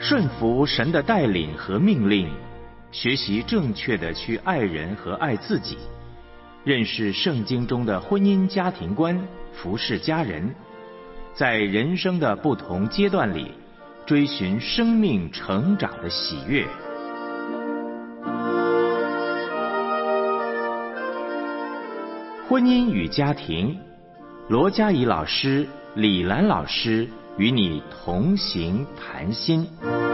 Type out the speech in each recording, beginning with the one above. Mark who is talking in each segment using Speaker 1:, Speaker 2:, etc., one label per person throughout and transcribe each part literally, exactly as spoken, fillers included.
Speaker 1: 顺服神的带领和命令，学习正确的去爱人和爱自己，认识圣经中的婚姻家庭观，服侍家人，在人生的不同阶段里追寻生命成长的喜悦。婚姻与家庭，罗嘉怡老师、李兰老师与你同行谈心。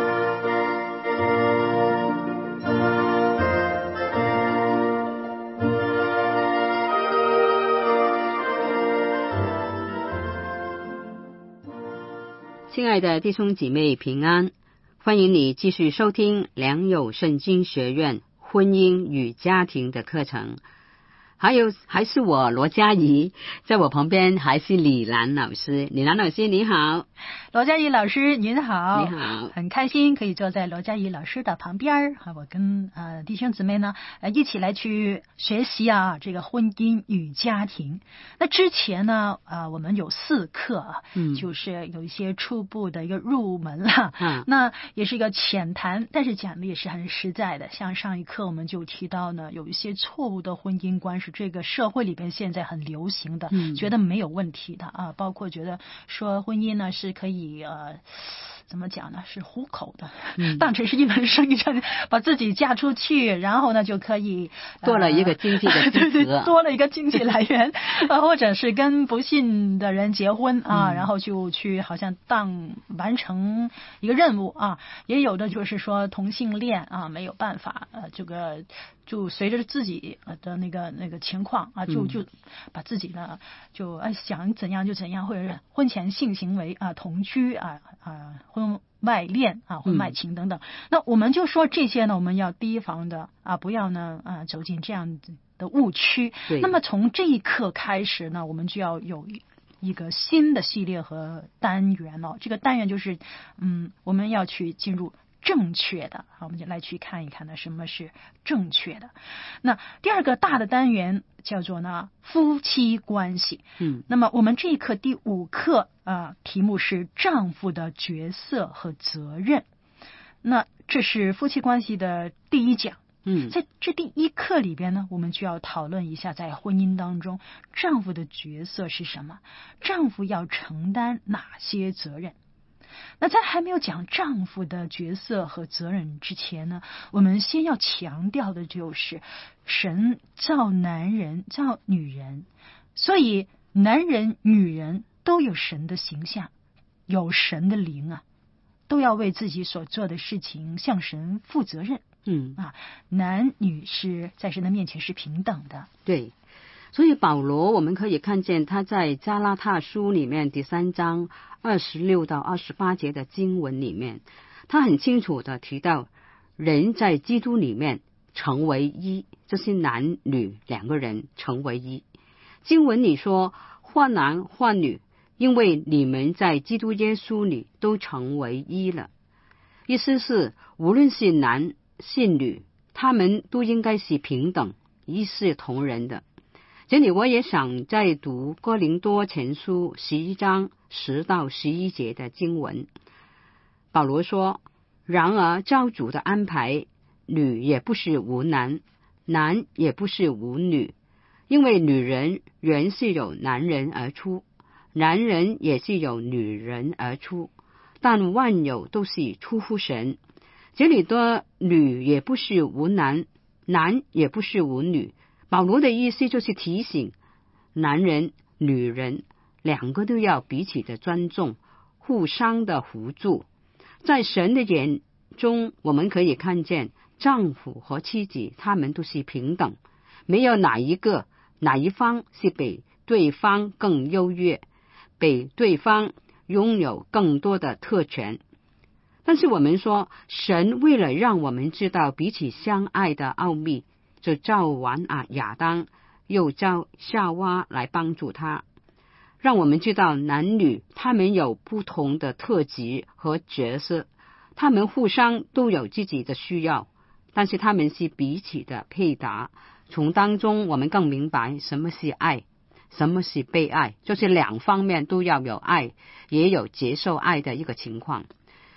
Speaker 2: 亲爱的弟兄姐妹平安，欢迎你继续收听良友圣经学院婚姻与家庭的课程。还有还是我罗嘉怡，在我旁边还是李兰老师。李兰老师你好。
Speaker 3: 罗嘉怡老师您好。
Speaker 2: 你好，
Speaker 3: 很开心可以坐在罗嘉怡老师的旁边，我跟呃弟兄姊妹呢呃一起来去学习啊这个婚姻与家庭。那之前呢呃我们有四课啊，嗯，就是有一些初步的一个入门了，嗯，那也是一个浅谈，但是讲的也是很实在的。像上一课我们就提到呢，有一些错误的婚姻观是这个社会里边现在很流行的，嗯，觉得没有问题的啊，包括觉得说婚姻呢是可以呃怎么讲呢，是糊口的，嗯，当成是一门生意，把自己嫁出去，然后呢就可以
Speaker 2: 多了一个经济的支持，
Speaker 3: 对对，多了一个经济来源啊，或者是跟不信的人结婚啊，嗯，然后就去好像当完成一个任务啊。也有的就是说同性恋啊，没有办法呃这个就随着自己的那个那个情况啊，就就把自己呢就哎想怎样就怎样，或者是婚前性行为啊、同居啊啊、婚外恋啊、婚外情等等。嗯，那我们就说这些呢，我们要提防的啊，不要呢啊走进这样的误区。那么从这一刻开始呢，我们就要有一个新的系列和单元哦。这个单元就是嗯，我们要去进入正确的，好，我们就来去看一看呢，什么是正确的。那第二个大的单元叫做呢夫妻关系。嗯，那么我们这一课第五课啊，题目是丈夫的角色和责任。那这是夫妻关系的第一讲。嗯，在这第一课里边呢，我们就要讨论一下，在婚姻当中，丈夫的角色是什么？丈夫要承担哪些责任？那在还没有讲丈夫的角色和责任之前呢，我们先要强调的就是神造男人造女人，所以男人女人都有神的形象，有神的灵啊，都要为自己所做的事情向神负责任。嗯啊，男女是在神的面前是平等的。
Speaker 2: 对，所以保罗我们可以看见他在加拉太书里面第三章二十六到二十八节的经文里面，他很清楚的提到人在基督里面成为一，就是男女两个人成为一。经文里说或男或女，因为你们在基督耶稣里都成为一了。意思是无论是男是女，他们都应该是平等一视同仁的。这里我也想再读哥林多前书十一章十到十一节的经文。保罗说，然而照主的安排，女也不是无男，男也不是无女，因为女人原是有男人而出，男人也是有女人而出，但万有都是出乎神。这里的女也不是无男，男也不是无女，保罗的意思就是提醒男人女人两个都要彼此的尊重，互相的扶助。在神的眼中，我们可以看见丈夫和妻子他们都是平等，没有哪一个哪一方是比对方更优越，比对方拥有更多的特权。但是我们说，神为了让我们知道彼此相爱的奥秘，就造完啊亚当，又造夏娃来帮助他，让我们知道男女他们有不同的特质和角色，他们互相都有自己的需要，但是他们是彼此的配搭。从当中我们更明白什么是爱，什么是被爱，就是两方面都要有爱，也有接受爱的一个情况。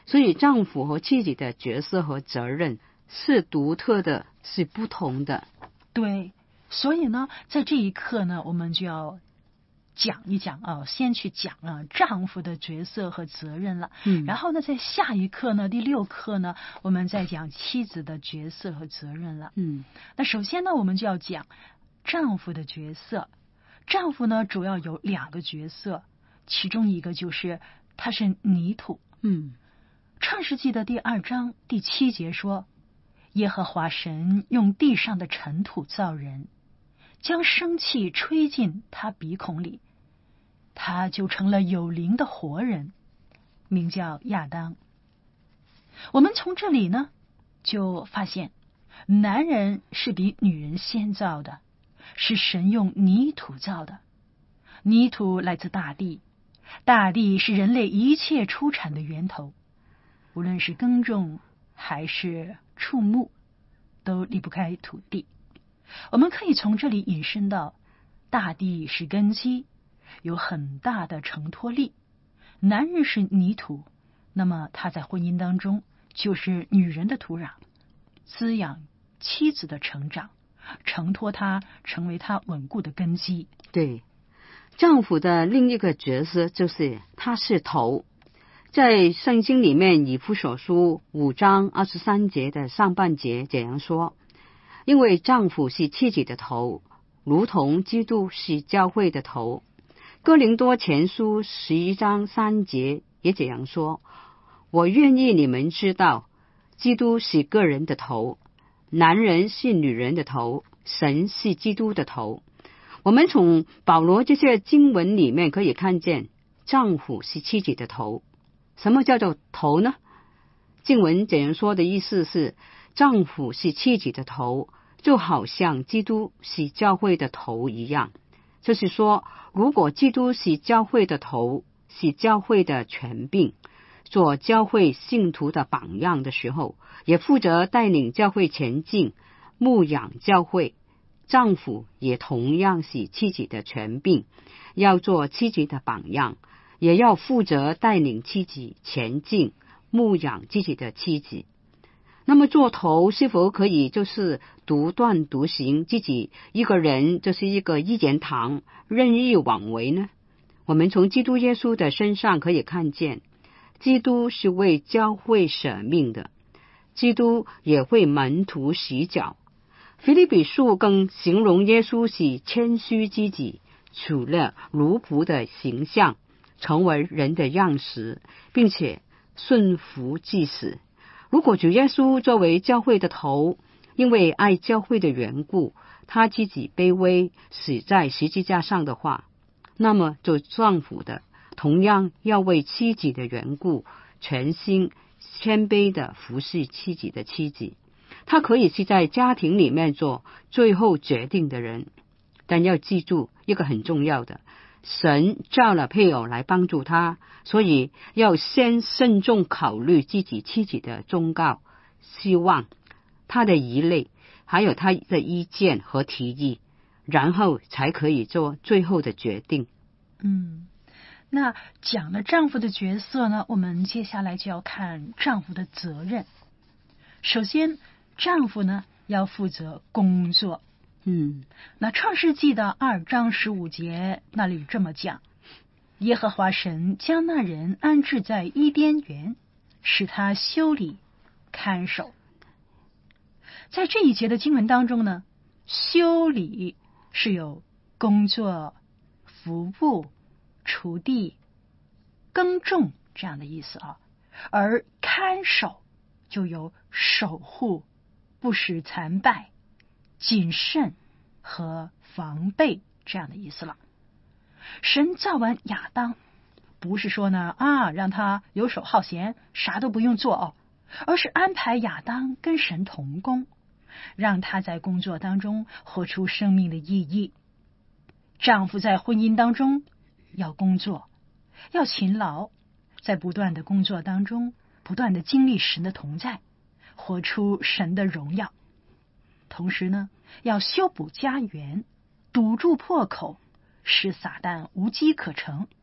Speaker 2: 所以丈夫和妻子的角色和责任是独特的，是不同的。
Speaker 3: 对，所以呢，在这一刻呢，我们就要讲一讲啊，先去讲啊丈夫的角色和责任了。
Speaker 2: 嗯，
Speaker 3: 然后呢，在下一课呢，第六课呢，我们再讲妻子的角色和责任了。
Speaker 2: 嗯，
Speaker 3: 那首先呢，我们就要讲丈夫的角色。丈夫呢，主要有两个角色，其中一个就是他是泥土。
Speaker 2: 嗯，
Speaker 3: 创世纪的第二章第七节说，耶和华神用地上的尘土造人，将生气吹进他鼻孔里，他就成了有灵的活人，名叫亚当。我们从这里呢就发现，男人是比女人先造的，是神用泥土造的。泥土来自大地，大地是人类一切出产的源头，无论是耕种还是畜牧，都离不开土地。我们可以从这里引申到，大地是根基，有很大的承托力。男人是泥土，那么他在婚姻当中就是女人的土壤，滋养妻子的成长，承托她成为她稳固的根基。
Speaker 2: 对，丈夫的另一个角色就是他是头。在圣经里面，以弗所书五章二十三节的上半节这样说，因为丈夫是妻子的头，如同基督是教会的头。哥林多前书十一章三节也这样说，我愿意你们知道，基督是个人的头，男人是女人的头，神是基督的头。我们从保罗这些经文里面可以看见，丈夫是妻子的头。什么叫做头呢？经文这样说的意思是，丈夫是妻子的头，就好像基督是教会的头一样。就是说，如果基督是教会的头，是教会的权柄，做教会信徒的榜样的时候，也负责带领教会前进，牧养教会。丈夫也同样是妻子的权柄，要做妻子的榜样，也要负责带领妻子前进，牧养自己的妻子。那么做头是否可以就是独断独行，自己一个人就是一个一言堂，任意妄为呢？我们从基督耶稣的身上可以看见，基督是为教会舍命的，基督也为门徒洗脚。腓立比书更形容耶稣是谦虚自己，取了奴仆的形象，成为人的样式，并且顺服至死。如果主耶稣作为教会的头，因为爱教会的缘故，他自己卑微死在十字架上的话，那么做丈夫的同样要为妻子的缘故，全心谦卑的服侍妻子的妻子。他可以是在家庭里面做最后决定的人，但要记住一个很重要的，神召了配偶来帮助他，所以要先慎重考虑自己妻子的忠告、希望、他的疑虑，还有他的意见和提议，然后才可以做最后的决定。
Speaker 3: 嗯，那讲了丈夫的角色呢，我们接下来就要看丈夫的责任。首先，丈夫呢要负责工作。
Speaker 2: 嗯，
Speaker 3: 那创世纪的二章十五节那里这么讲，耶和华神将那人安置在伊甸园，使他修理看守。在这一节的经文当中呢，修理是有工作、服务、锄地、耕种这样的意思啊，而看守就有守护、不使残败、谨慎和防备这样的意思了。神造完亚当，不是说呢啊让他游手好闲，啥都不用做哦，而是安排亚当跟神同工，让他在工作当中活出生命的意义。丈夫在婚姻当中要工作，要勤劳，在不断的工作当中不断的经历神的同在，活出神的荣耀。同时呢，要修补家园，堵住破口，使撒旦无机可乘，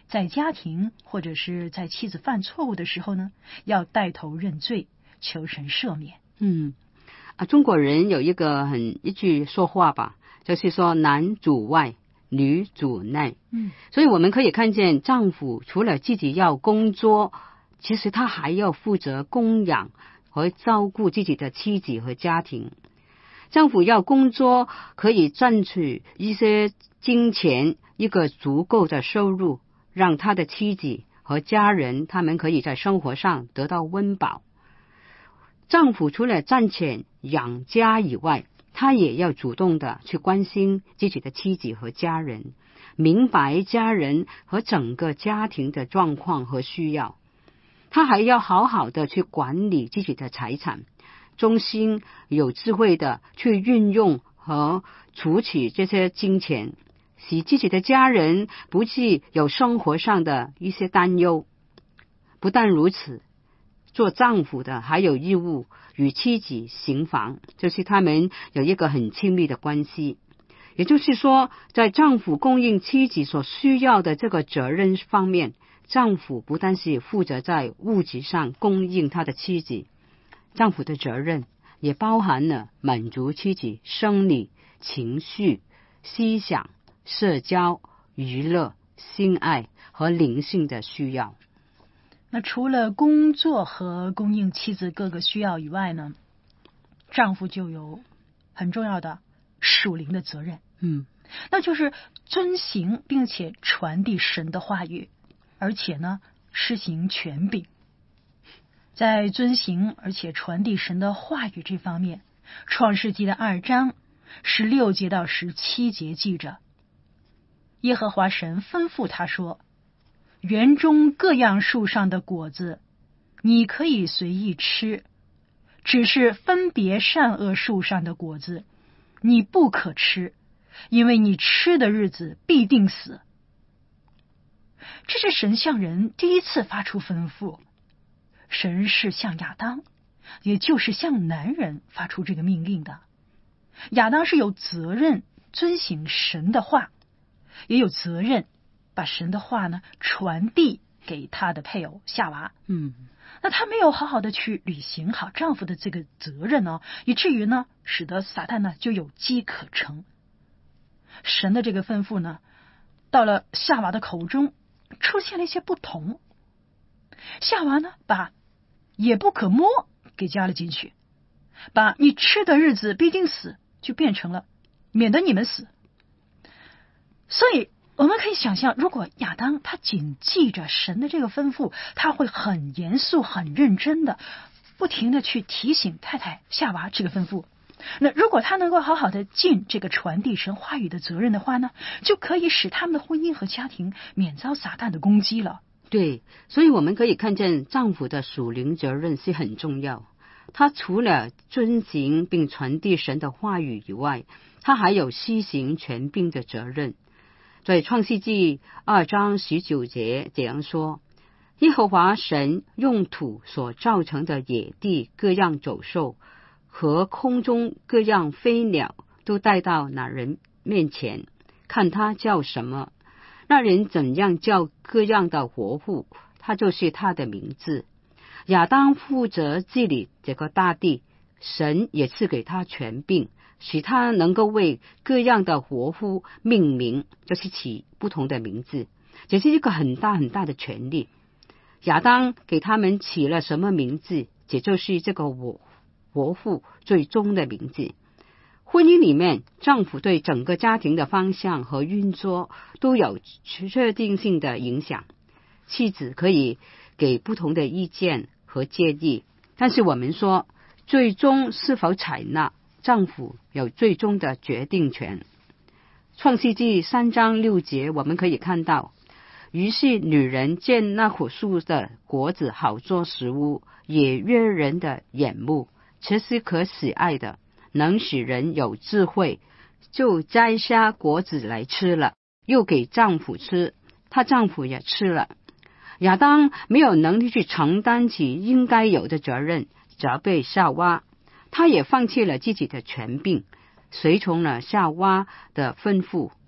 Speaker 3: 在家庭或者是在妻子犯错误的时候呢，要带头认罪，求神赦免。
Speaker 2: 嗯啊，中国人有一个很一句说话吧，就是说男主外，女主内。
Speaker 3: 嗯，
Speaker 2: 所以我们可以看见，丈夫除了自己要工作，其实他还要负责供养和照顾自己的妻子和家庭。丈夫要工作，可以赚取一些金钱，一个足够的收入，让他的妻子和家人他们可以在生活上得到温饱。丈夫除了赚钱养家以外，他也要主动的去关心自己的妻子和家人，明白家人和整个家庭的状况和需要。他还要好好的去管理自己的财产，忠心有智慧的去运用和储起这些金钱，使自己的家人不致有生活上的一些担忧。不但如此，做丈夫的还有义务与妻子行房，就是他们有一个很亲密的关系。也就是说，在丈夫供应妻子所需要的这个责任方面，丈夫不但是负责在物质上供应他的妻子，丈夫的责任也包含了满足妻子生理、情绪、思想、社交、娱乐、性爱和灵性的需要。
Speaker 3: 那除了工作和供应妻子各个需要以外呢，丈夫就有很重要的属灵的责任，
Speaker 2: 嗯，
Speaker 3: 那就是遵行并且传递神的话语，而且呢施行权柄。在遵行而且传递神的话语这方面，创世纪的二章十六节到十七节记着，耶和华神吩咐他说，园中各样树上的果子你可以随意吃，只是分别善恶树上的果子你不可吃，因为你吃的日子必定死。这是神向人第一次发出吩咐，神是向亚当，也就是向男人发出这个命令的。亚当是有责任遵行神的话，也有责任把神的话呢传递给他的配偶夏娃。
Speaker 2: 嗯，
Speaker 3: 那他没有好好的去履行好丈夫的这个责任呢，以至于呢使得撒旦呢就有机可乘。神的这个吩咐呢到了夏娃的口中出现了一些不同，夏娃呢把也不可摸给加了进去，把你吃的日子必定死就变成了免得你们死。所以我们可以想象，如果亚当他谨记着神的这个吩咐，他会很严肃很认真的不停的去提醒太太夏娃这个吩咐。那如果他能够好好的尽这个传递神话语的责任的话呢，就可以使他们的婚姻和家庭免遭撒旦的攻击了。
Speaker 2: 对，所以我们可以看见丈夫的属灵责任是很重要。他除了遵行并传递神的话语以外，他还有施行权柄的责任。在创世纪二章十九节这样说，耶和华神用土所造成的野地各样走兽和空中各样飞鸟都带到那人面前，看他叫什么，那人怎样叫各样的活物，他就是他的名字。亚当负责治理这个大地，神也赐给他权柄，使他能够为各样的活物命名，就是起不同的名字，这是一个很大很大的权利。亚当给他们起了什么名字，也就是这个活活物最终的名字。婚姻里面，丈夫对整个家庭的方向和运作都有确定性的影响。妻子可以给不同的意见和建议，但是我们说，最终是否采纳，丈夫有最终的决定权。创世纪三章六节我们可以看到，于是女人见那棵树的果子好做食物，也悦人的眼目，且是可喜爱的，能使人有智慧，就摘下果子来吃了，又给丈夫吃，她丈夫也吃了。亚当没有能力去承担起应该有的责任，责备夏娃，他也放弃了自己的权柄，随从了夏娃的吩咐。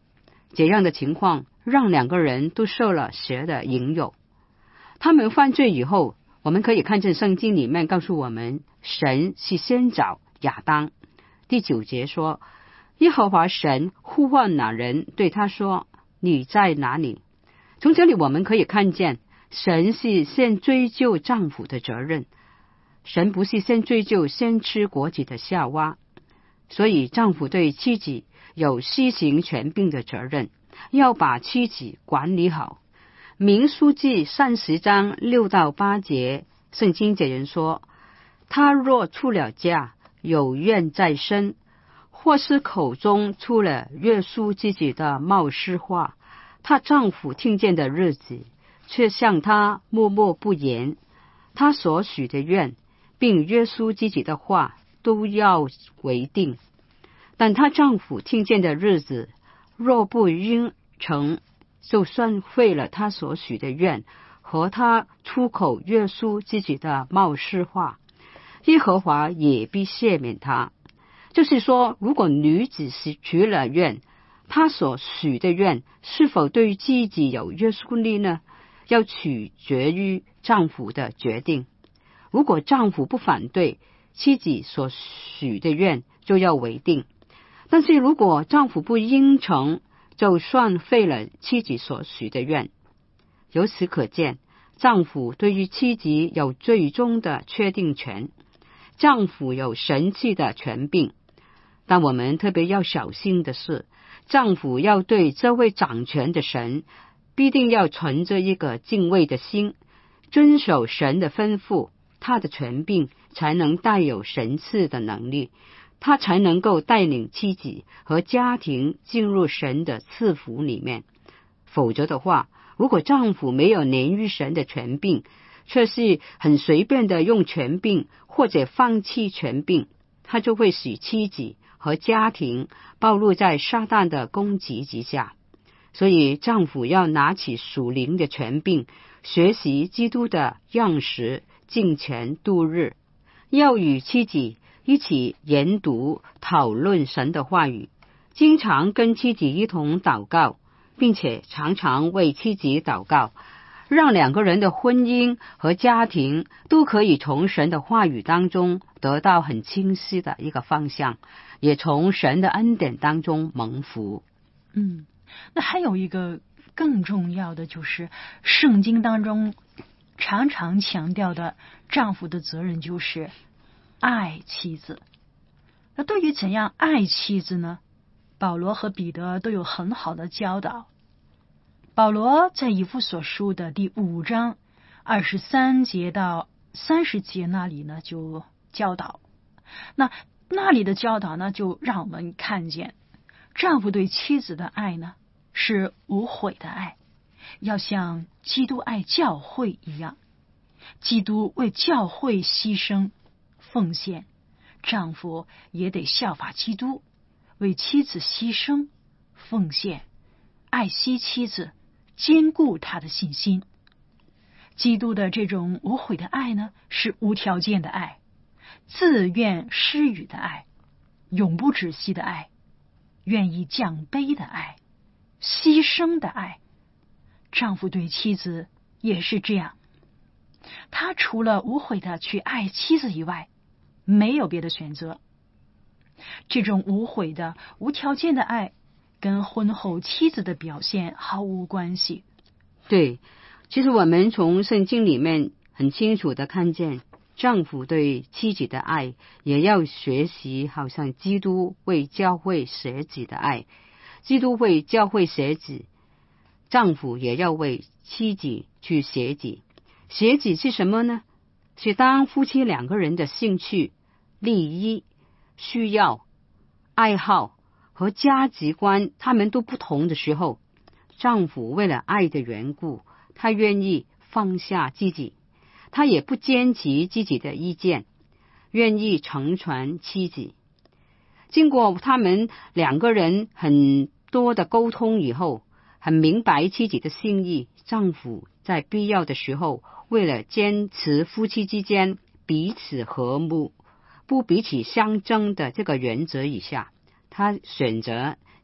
Speaker 2: 这样的情况让两个人都受了邪的引诱。他们犯罪以后，我们可以看见圣经里面告诉我们，神是先找亚当。第九节说，耶和华神呼唤那人，对他说，你在哪里？从这里我们可以看见，神是先追究丈夫的责任，神不是先追究先吃果子的夏娃。所以丈夫对妻子有施行权柄的责任，要把妻子管理好。民数记三十章六到八节，圣经这人说，他若出了家，有怨在身，或是口中出了约束自己的冒失话，她丈夫听见的日子，却向她默默不言，她所许的愿并约束自己的话都要为定。但她丈夫听见的日子，若不应承，就算废了他所许的愿和他出口约束自己的冒失话，耶和华也必赦免他。就是说，如果女子是许了愿，她所许的愿是否对自己有约束力呢？要取决于丈夫的决定。如果丈夫不反对，妻子所许的愿就要为定。但是如果丈夫不应承，就算废了妻子所许的愿。由此可见，丈夫对于妻子有最终的确定权，丈夫有神赐的权柄。但我们特别要小心的是，丈夫要对这位掌权的神必定要存着一个敬畏的心，遵守神的吩咐，他的权柄才能带有神赐的能力，他才能够带领妻子和家庭进入神的赐福里面。否则的话，如果丈夫没有连于神的权柄，却是很随便的用权柄或者放弃权柄，他就会使妻子和家庭暴露在撒旦的攻击之下。所以丈夫要拿起属灵的权柄，学习基督的样式，敬虔度日，要与妻子一起研读讨论神的话语，经常跟妻子一同祷告，并且常常为妻子祷告，让两个人的婚姻和家庭都可以从神的话语当中得到很清晰的一个方向，也从神的恩典当中蒙福。
Speaker 3: 嗯，那还有一个更重要的，就是圣经当中常常强调的丈夫的责任就是爱妻子。那对于怎样爱妻子呢？保罗和彼得都有很好的教导。保罗在以弗所书的第五章二十三节到三十节那里呢，就教导。那那里的教导呢，就让我们看见丈夫对妻子的爱呢，是无悔的爱，要像基督爱教会一样。基督为教会牺牲奉献，丈夫也得效法基督，为妻子牺牲奉献，爱惜妻子，坚固他的信心。基督的这种无悔的爱呢，是无条件的爱，自愿施予的爱，永不止息的爱，愿意降卑的爱，牺牲的爱。丈夫对妻子也是这样，他除了无悔的去爱妻子以外，没有别的选择。这种无悔的无条件的爱跟婚后妻子的表现毫无关系。
Speaker 2: 对，其实我们从圣经里面很清楚的看见，丈夫对妻子的爱也要学习好像基督为教会舍己的爱。基督为教会舍己，丈夫也要为妻子去舍己。舍己是什么呢？是当夫妻两个人的兴趣、利益、需要、爱好和价值观他们都不同的时候，丈夫为了爱的缘故，他愿意放下自己，他也不坚持自己的意见，愿意成全妻子。经过他们两个人很多的沟通以后，很明白妻子的心意，丈夫在必要的时候，为了坚持夫妻之间彼此和睦，不彼此相争的这个原则以下，他选择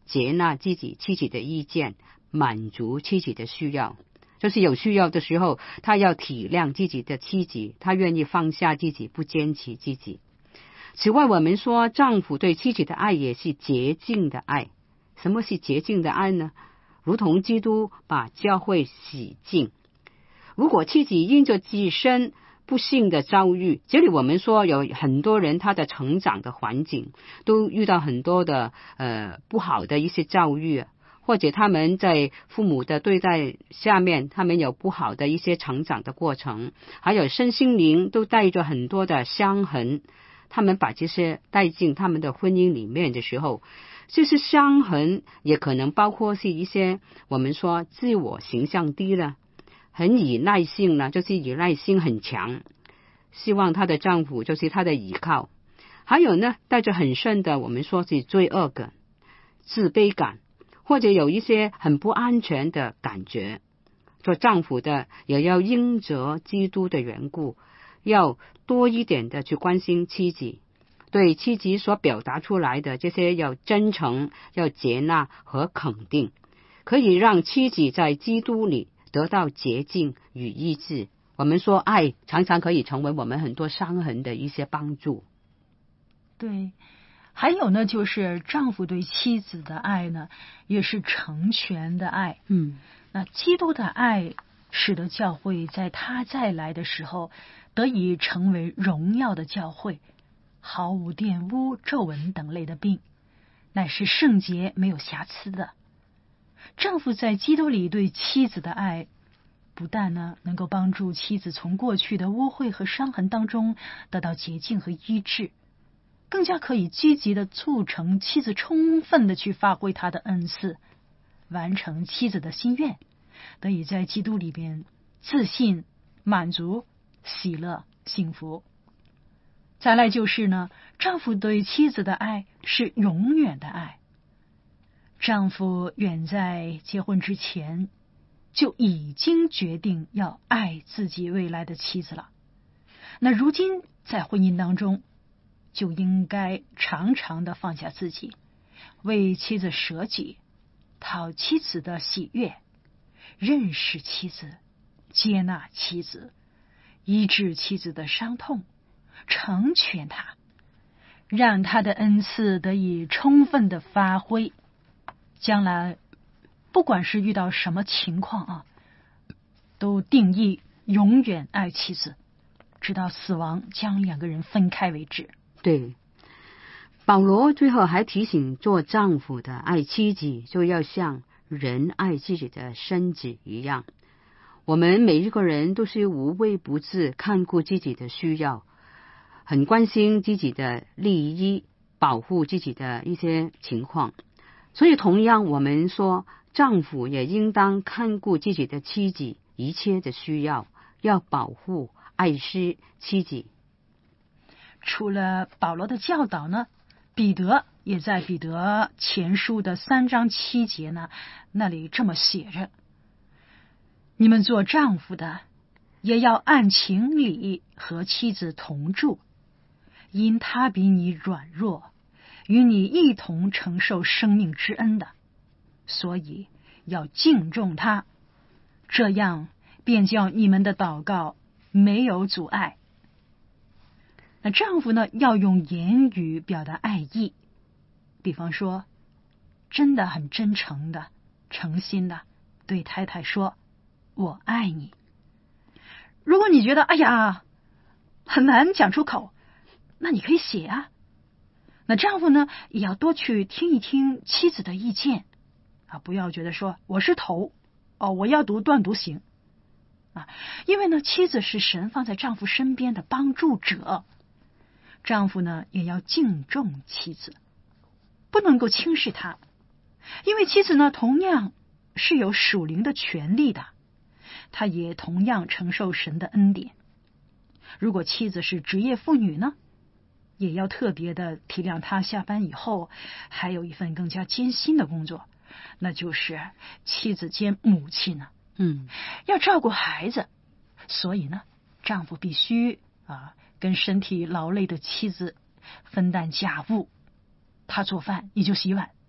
Speaker 2: 接纳自己妻子的意见，满足妻子的需要。就是有需要的时候，他要体谅自己的妻子，他愿意放下自己，不坚持自己。此外，我们说丈夫对妻子的爱也是洁净的爱。什么是洁净的爱呢？如同基督把教会洗净。如果妻子因着自身不幸的遭遇，这里我们说有很多人他的成长的环境都遇到很多的呃不好的一些遭遇，或者他们在父母的对待下面，他们有不好的一些成长的过程，还有身心灵都带着很多的伤痕，他们把这些带进他们的婚姻里面的时候，这些伤痕也可能包括是一些我们说自我形象低了，很依赖性呢，就是依赖性很强，希望她的丈夫就是她的依靠。还有呢，带着很深的我们说是罪恶感、自卑感，或者有一些很不安全的感觉。做丈夫的也要因着基督的缘故，要多一点的去关心妻子，对妻子所表达出来的这些要真诚、要接纳和肯定，可以让妻子在基督里得到洁净与医治。我们说爱常常可以成为我们很多伤痕的一些帮助。
Speaker 3: 对，还有呢，就是丈夫对妻子的爱呢，也是成全的爱。
Speaker 2: 嗯，
Speaker 3: 那基督的爱使得教会在他再来的时候得以成为荣耀的教会，毫无玷污、皱纹等类的病，乃是圣洁没有瑕疵的。丈夫在基督里对妻子的爱，不但呢能够帮助妻子从过去的污秽和伤痕当中得到洁净和医治，更加可以积极的促成妻子充分的去发挥她的恩赐，完成妻子的心愿，得以在基督里边自信、满足、喜乐、幸福。再来就是呢，丈夫对妻子的爱是永远的爱。丈夫远在结婚之前就已经决定要爱自己未来的妻子了，那如今在婚姻当中就应该常常的放下自己，为妻子舍己，讨妻子的喜悦，认识妻子，接纳妻子，医治妻子的伤痛，成全她，让她的恩赐得以充分的发挥。将来不管是遇到什么情况啊，都定义永远爱妻子，直到死亡将两个人分开为止。
Speaker 2: 对，保罗最后还提醒做丈夫的爱妻子就要像人爱自己的身子一样。我们每一个人都是无微不至看顾自己的需要，很关心自己的利益，保护自己的一些情况。所以同样我们说丈夫也应当看顾自己的妻子一切的需要，要保护爱惜妻子。
Speaker 3: 除了保罗的教导呢，彼得也在彼得前书的三章七节呢，那里这么写着：你们做丈夫的也要按情理和妻子同住，因他比你软弱，与你一同承受生命之恩的，所以要敬重他，这样便叫你们的祷告没有阻碍。那丈夫呢，要用言语表达爱意，比方说真的很真诚的、诚心的对太太说我爱你。如果你觉得哎呀很难讲出口，那你可以写啊。那丈夫呢，也要多去听一听妻子的意见啊，不要觉得说我是头哦，我要读断读行啊，因为呢，妻子是神放在丈夫身边的帮助者。丈夫呢，也要敬重妻子，不能够轻视她，因为妻子呢，同样是有属灵的权利的，她也同样承受神的恩典。如果妻子是职业妇女呢，也要特别的体谅她下班以后还有一份更加艰辛的工作，那就是妻子兼母亲呢，
Speaker 2: 嗯，
Speaker 3: 要照顾孩子，所以呢，丈夫必须啊跟身体劳累的妻子分担家务，他做饭你就洗碗，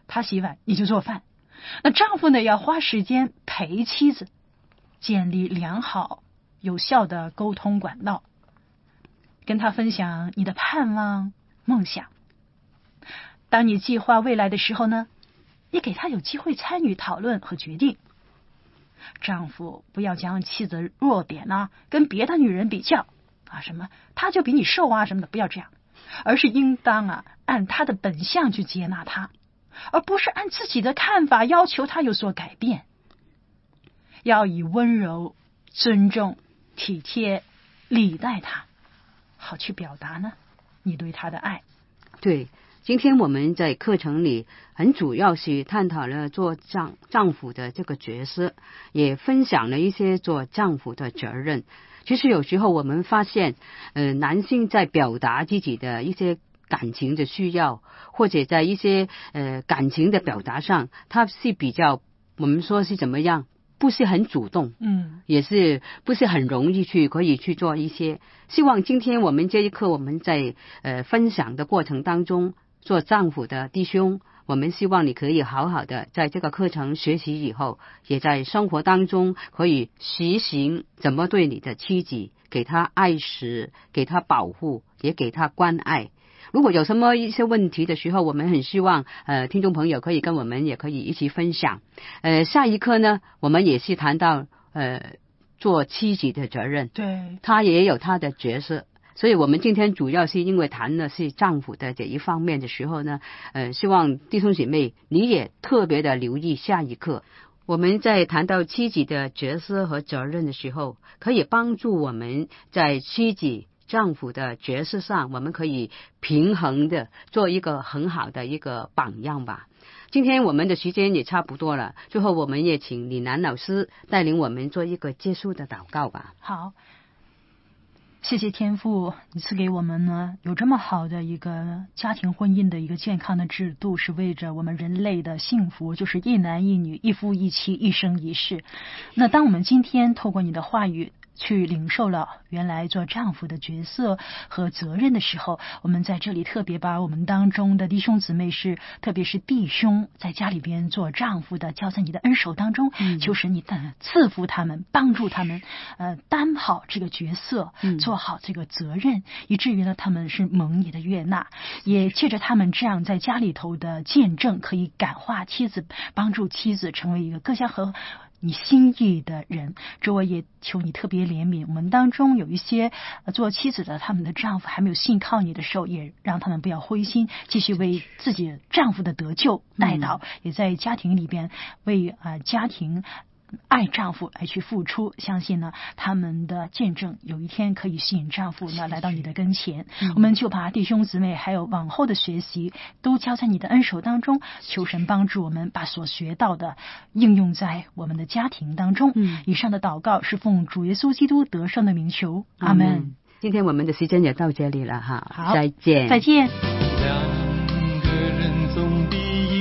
Speaker 3: 他洗碗你就做饭。那丈夫呢，要花时间陪妻子，建立良好有效的沟通管道，跟他分享你的盼望梦想。当你计划未来的时候呢，也给他有机会参与讨论和决定。丈夫不要将妻子的弱点啊跟别的女人比较啊，什么她就比你瘦啊什么的，不要这样，而是应当啊按她的本相去接纳她，而不是按自己的看法要求她有所改变。要以温柔、尊重、体贴礼待她，好去表达呢你对她的爱。
Speaker 2: 对，今天我们在课程里很主要是探讨了做丈丈夫的这个角色，也分享了一些做丈夫的责任。其实有时候我们发现呃，男性在表达自己的一些感情的需要，或者在一些呃感情的表达上，他是比较我们说是怎么样，不是很主动，
Speaker 3: 嗯，
Speaker 2: 也是不是很容易去可以去做一些。希望今天我们这一课我们在呃分享的过程当中，做丈夫的弟兄，我们希望你可以好好的在这个课程学习以后，也在生活当中可以实行怎么对你的妻子，给她爱惜，给她保护，也给她关爱。如果有什么一些问题的时候，我们很希望呃听众朋友可以跟我们也可以一起分享。呃下一课呢，我们也是谈到呃做妻子的责任，
Speaker 3: 对，
Speaker 2: 他也有他的角色。所以我们今天主要是因为谈的是丈夫的这一方面的时候呢，呃希望弟兄姐妹你也特别的留意下一课。我们在谈到妻子的角色和责任的时候，可以帮助我们在妻子丈夫的角色上，我们可以平衡的做一个很好的一个榜样吧。今天我们的时间也差不多了，最后我们也请李楠老师带领我们做一个结束的祷告吧。
Speaker 3: 好，谢谢天父，你赐给我们呢有这么好的一个家庭婚姻的一个健康的制度，是为着我们人类的幸福，就是一男一女，一夫一妻，一生一世。那当我们今天透过你的话语去领受了原来做丈夫的角色和责任的时候，我们在这里特别把我们当中的弟兄姊妹是特别是弟兄在家里边做丈夫的交在你的恩手当中，嗯、求神你的赐福他们，帮助他们呃担好这个角色，嗯、做好这个责任，以至于呢他们是蒙你的悦纳，也借着他们这样在家里头的见证，可以感化妻子，帮助妻子成为一个更加和你心意的人。主，我也求你特别怜悯我们当中有一些、呃、做妻子的，他们的丈夫还没有信靠你的时候，也让他们不要灰心，继续为自己丈夫的得救代祷、嗯、也在家庭里边为、呃、家庭爱丈夫来去付出，相信呢他们的见证有一天可以吸引丈夫呢来到你的跟前、嗯、我们就把弟兄姊妹还有往后的学习都交在你的恩手当中，求神帮助我们把所学到的应用在我们的家庭当中、嗯、以上的祷告是奉主耶稣基督得胜的名求，阿们。
Speaker 2: 今天我们的时间也到这里了哈，
Speaker 3: 好，
Speaker 2: 再见
Speaker 3: 再见。
Speaker 4: 两个人总比